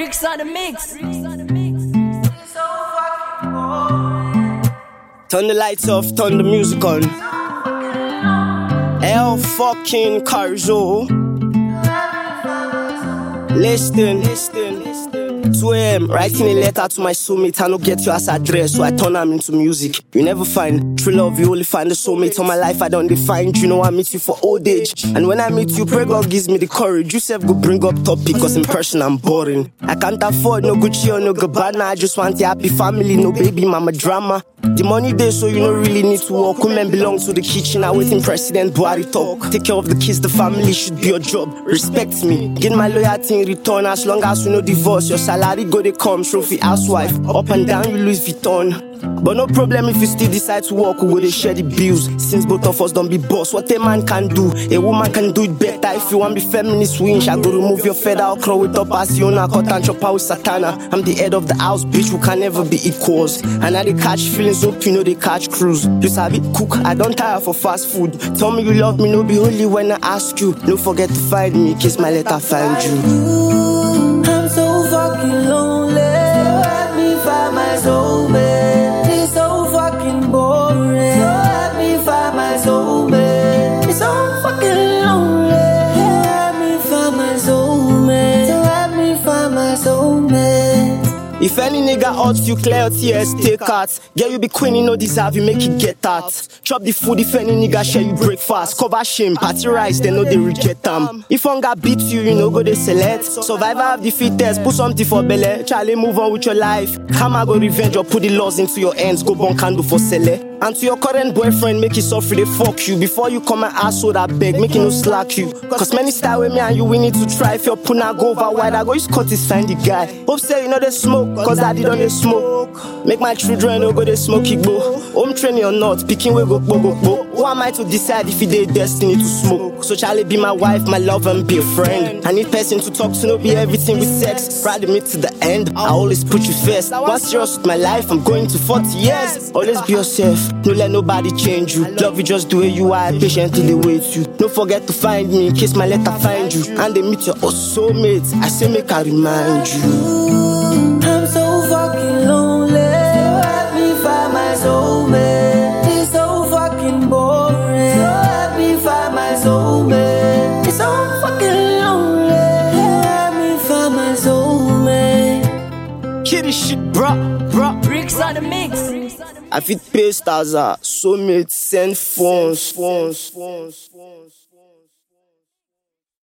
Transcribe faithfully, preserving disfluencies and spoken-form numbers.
Bricks on the mix. Turn the lights off, turn the music on. L fucking Carzo. Listen, listen, listen. two a m writing a letter to my soulmate. I no get your ass address, so I turn am into music. You never find true love, you only find the soulmate. All my life I don't define. You know I meet you for old age, and when I meet you, pray God gives me the courage. You self go bring up topic, cause in person I'm boring. I can't afford no Gucci or no Gabbana. I just want a happy family, no baby mama drama. The money there, so you don't really need to work. Women belong to the kitchen, I wait in President Buhari talk. Take care of the kids, the family should be your job. Respect me, get my loyalty in return. As long as we no divorce, your salary go they come. Trophy housewife, up and down you Louis Vuitton. But no problem if you still decide to work, we go they share the bills. Since both of us don't be boss, what a man can do, a woman can do it better. If you want be feminist winch, I go remove your feather, I'll crawl with up as you know, cut and chop out with Satana. I'm the head of the house, bitch, we can never be equals. And I they catch feelings, hope you know they catch cruise. You sabi cook, I don't tire for fast food. Tell me you love me, no be only when I ask you. Don't forget to find me, kiss my letter, find you. I'm so fucking lonely. Let me find my soulmate. It's so fucking boring. Let me find my soulmate. It's so fucking lonely. Let me find my soulmate. Let me find my soulmate. If any nigga out you clear your tears, take out. Girl, you be queen, you no deserve, you make it get out. Chop the food if any nigga share you breakfast. Cover shame, party rice, they know they reject them. If hunger beat you, you know go they select. Survivor of the fittest, put something for belly. Charlie, move on with your life. Come and go revenge or put the laws into your hands. Go burn candle for sele. And to your current boyfriend, make it suffer, they fuck you. Before you come and ask so that beg, make it no slack you. Cause many style with me and you, we need to try. If your puna go over wide, I go use cut this find the guy. Hope say you know they smoke, cause daddy don't they smoke. Make my children no go they smoke it go. Home training or not, picking we go go go go. Who am I to decide if it they destiny to smoke? So Charlie be my wife, my love and be a friend. I need person to talk to, no be everything with sex. Ride me to the end, I always put you first. Once serious with my life, I'm going to forty years. Always be yourself. No let nobody change you. Love you just the way you are, patiently they wait you. Don't forget to find me in case my letter find you. And they meet your soulmates, I say make I remind you. I'm so fucking lonely. Let me find my soulmate. It's so fucking boring. Let me find my soulmate. It's so fucking lonely. Let me find my soulmate. Kitty shit, bruh, bruh. Bricks on the mix. I fit pay stars, soulmates, send phones, phones, phones.